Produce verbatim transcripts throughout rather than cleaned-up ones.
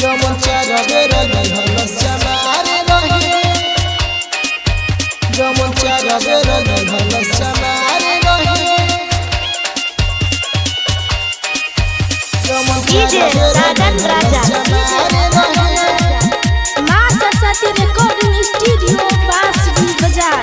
जमन चारा बेरा हलस चमारे रहे जमन चारा बेरा हलस चमारे रहे डीजे राजन राजा मां सरस्वती रिकॉर्डिंग स्टूडियो बांसुरी बाजार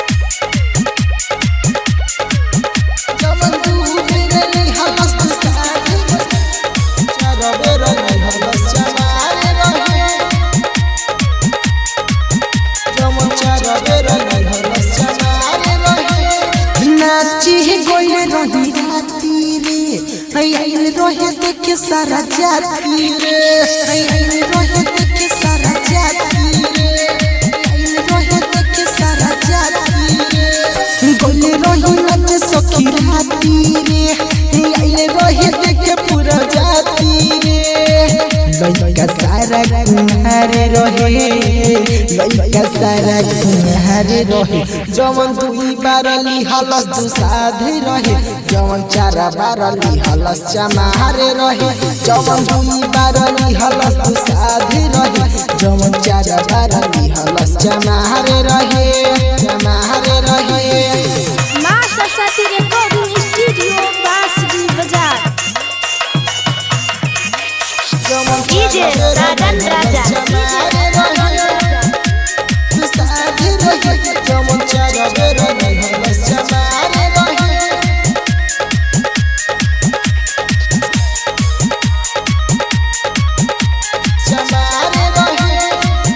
रोहे देखे सारा जाती रे रोहे देखे सारा जाती रे रोहे देखे सारा जाती रे गोले रोहे नच सखी राती रे रोहे देखे पूरा जाती रे लइका सारा घुमारे रहे लइका सारा घुमारे रहे जमन दुई बारली हलस दु साधे रहे जमन चारा बारली हलस चमारे रहे जमन दुई बारली हलस दु साधे रहे जमन चारा बारली हलस चमारे रहे चमारे रहे मां सरस्वती रिकॉर्डिंग स्टूडियो बांसुरी बाजार डीजे राजन राजा जमन चारा बेरा हलस चमारे रहे चमारे रहे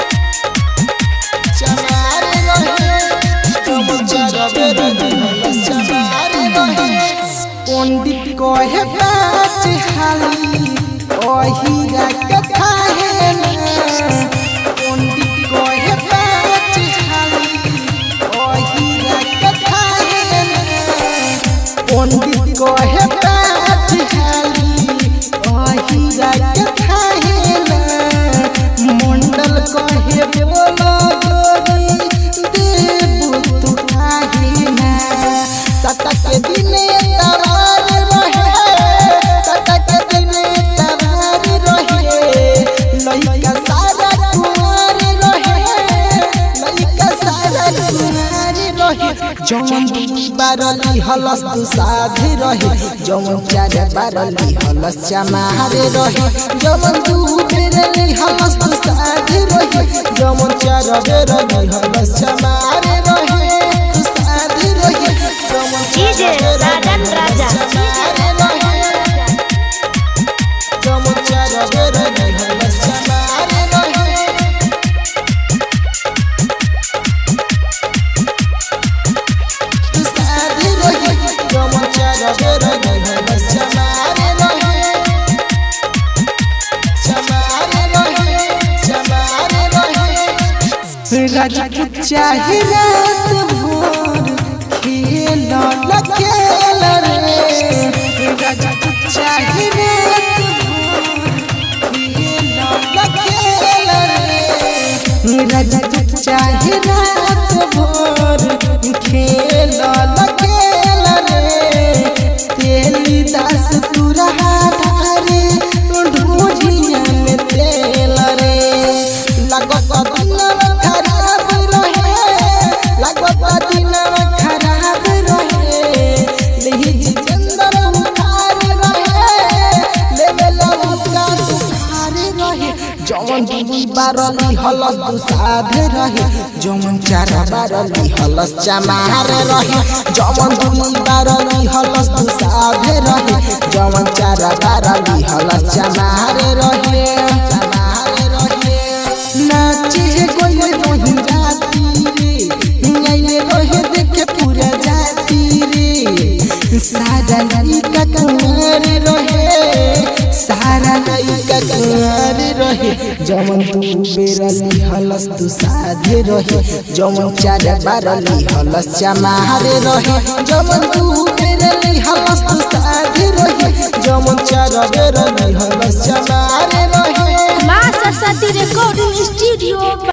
चमारे रहे जमन चारा बेरा हलस चमारे रहे पंडित कहे बात हाली ओहिरा कथा है ना पंडित कहे बात हाली ओहिरा कथा है ना पंडित कहे बात हाली ओहिरा कथा है ना मंडल कहे बोलो गोरी देव तू काहे ना सता के दिने तवार रहे सता के दिने तवार रहे लइका सारा कुमार रहे लइका सारा कुमार रहे जमन बारली हलस दु साधे रहे जमन चार बारली हलस चमारे रहे जमन दु बेरली हलस दु साधे रहे जमन चार बेरली हलस चमारे रहे दु साधे रहे जमन डीजे राजन राजा जमन चारा बेरली हलस चमारे रहे दु साधे रहे जमन चारा बेरली हलस चमारे रहे चमारे रहे चमारे रहे राजा के चाहे रात भर खेल न खेल रे राजा के चाहे रात भर खेल न खेल रे राजा के चाहे रात भर खेल न खेल रे तेली दास तुरा धारे ढूढ़िया में तेल रे लगत दिनवा खराब रहे लगत दिनवा खराब रहे लेहि जिंदर उखार रहे लेवेला उका उखार रहे जमन दुई बारली हलस दु साधे रहे जमन चारा बारली हलस चमारे रहे जमन दुई बारली हलस दु साधे रहे जमन चारा बारली हलस चमारे रहे चमारे रहे नाचे गोले रोही जाती रे नैने रोहे देखे पूरा जाती रे सारा लइका कुंवर रहे सारा लइका कुंवर रहे जमन दु बेरली हलस दु साधे रहे जमन चार बारली हलस चमारे रहे जमन दु बेरली हलस दु साधे रहे जमन चार बेरली हलस चमारे रहे मां सरस्वती रिकॉर्डिंग स्टूडियो